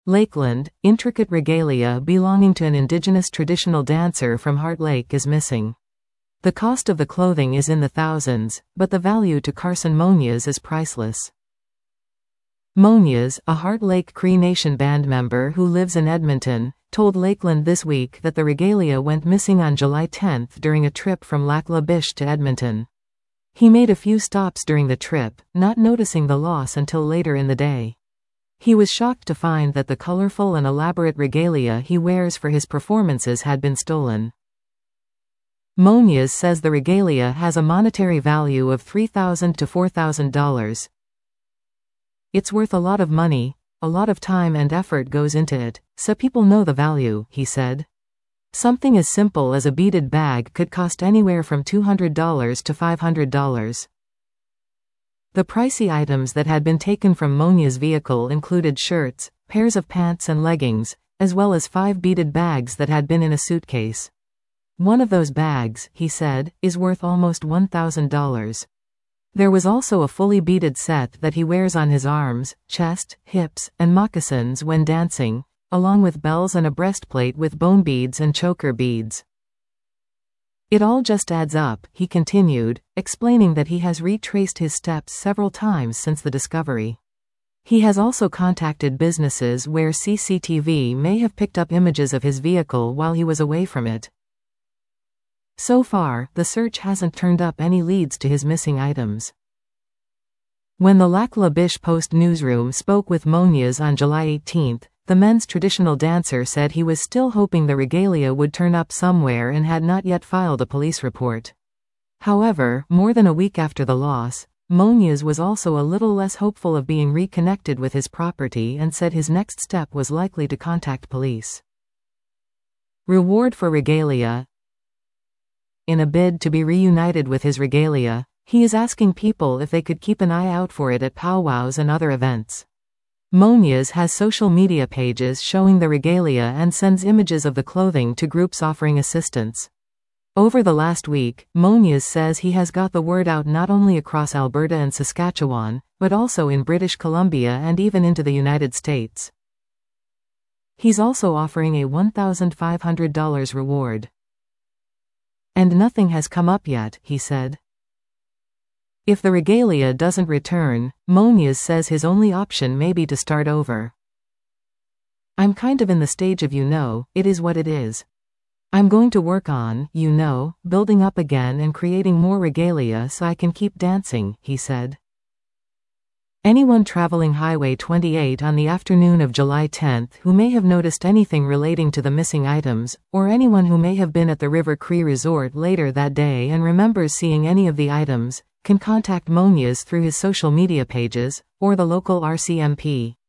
Lakeland, intricate regalia belonging to an indigenous traditional dancer from Heart Lake is missing. The cost of the clothing is in the thousands, but the value to Carson Moniz is priceless. Moniz, a Heart Lake Cree Nation band member who lives in Edmonton, told Lakeland this week that the regalia went missing on July 10 during a trip from Lac La Biche to Edmonton. He made a few stops during the trip, not noticing the loss until later in the day. He was shocked to find that the colorful and elaborate regalia he wears for his performances had been stolen. Moniz says the regalia has a monetary value of $3,000 to $4,000. It's worth a lot of money, a lot of time and effort goes into it, so people know the value, he said. Something as simple as a beaded bag could cost anywhere from $200 to $500. The pricey items that had been taken from Moniz's vehicle included shirts, pairs of pants and leggings, as well as 5 beaded bags that had been in a suitcase. One of those bags, he said, is worth almost $1,000. There was also a fully beaded set that he wears on his arms, chest, hips, and moccasins when dancing, along with bells and a breastplate with bone beads and choker beads. It all just adds up, he continued, explaining that he has retraced his steps several times since the discovery. He has also contacted businesses where CCTV may have picked up images of his vehicle while he was away from it. So far, the search hasn't turned up any leads to his missing items. When the Lac La Biche Post newsroom spoke with Moniz on July 18, the men's traditional dancer said he was still hoping the regalia would turn up somewhere and had not yet filed a police report. However, more than a week after the loss, Moniz was also a little less hopeful of being reconnected with his property and said his next step was likely to contact police. Reward for regalia. In a bid to be reunited with his regalia, he is asking people if they could keep an eye out for it at powwows and other events. Moniz has social media pages showing the regalia and sends images of the clothing to groups offering assistance. Over the last week, Moniz says he has got the word out not only across Alberta and Saskatchewan, but also in British Columbia and even into the United States. He's also offering a $1,500 reward. And nothing has come up yet, he said. If the regalia doesn't return, Moniz says his only option may be to start over. I'm kind of in the stage of it is what it is. I'm going to work on, building up again and creating more regalia so I can keep dancing, he said. Anyone traveling Highway 28 on the afternoon of July 10 who may have noticed anything relating to the missing items, or anyone who may have been at the River Cree Resort later that day and remembers seeing any of the items, can contact Moniz through his social media pages, or the local RCMP.